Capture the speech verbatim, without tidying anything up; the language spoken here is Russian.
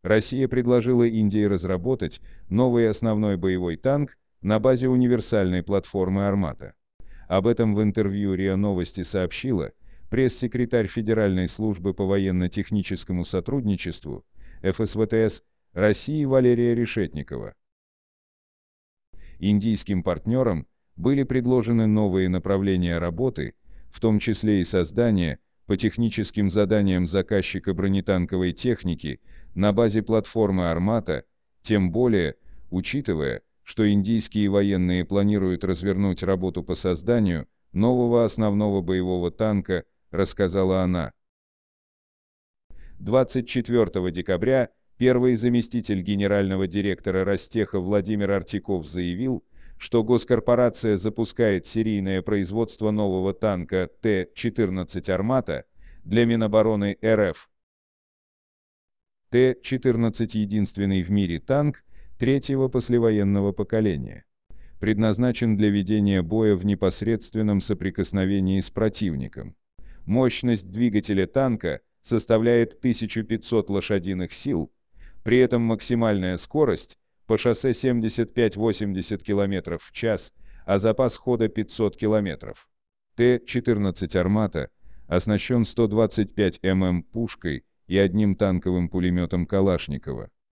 Россия предложила Индии разработать новый основной боевой танк на базе универсальной платформы «Армата». Об этом в интервью РИА Новости сообщила пресс-секретарь Федеральной службы по военно-техническому сотрудничеству эф эс вэ тэ эс России Валерия Решетникова. Индийским партнерам были предложены новые направления работы, в том числе и создание по техническим заданиям заказчика бронетанковой техники на базе платформы «Армата», тем более, учитывая, что индийские военные планируют развернуть работу по созданию нового основного боевого танка, рассказала она. двадцать четвёртого декабря первый заместитель генерального директора Ростеха Владимир Артиков заявил, что госкорпорация запускает серийное производство нового танка Т четырнадцать «Армата» для Минобороны эр эф. Т четырнадцать – единственный в мире танк третьего послевоенного поколения. Предназначен для ведения боя в непосредственном соприкосновении с противником. Мощность двигателя танка составляет тысячу пятьсот лошадиных сил, при этом максимальная скорость по шоссе семьдесят пять — восемьдесят км в час, а запас хода пятьсот км. Т четырнадцать «Армата» оснащен сто двадцать пять миллиметров пушкой и одним танковым пулеметом Калашникова.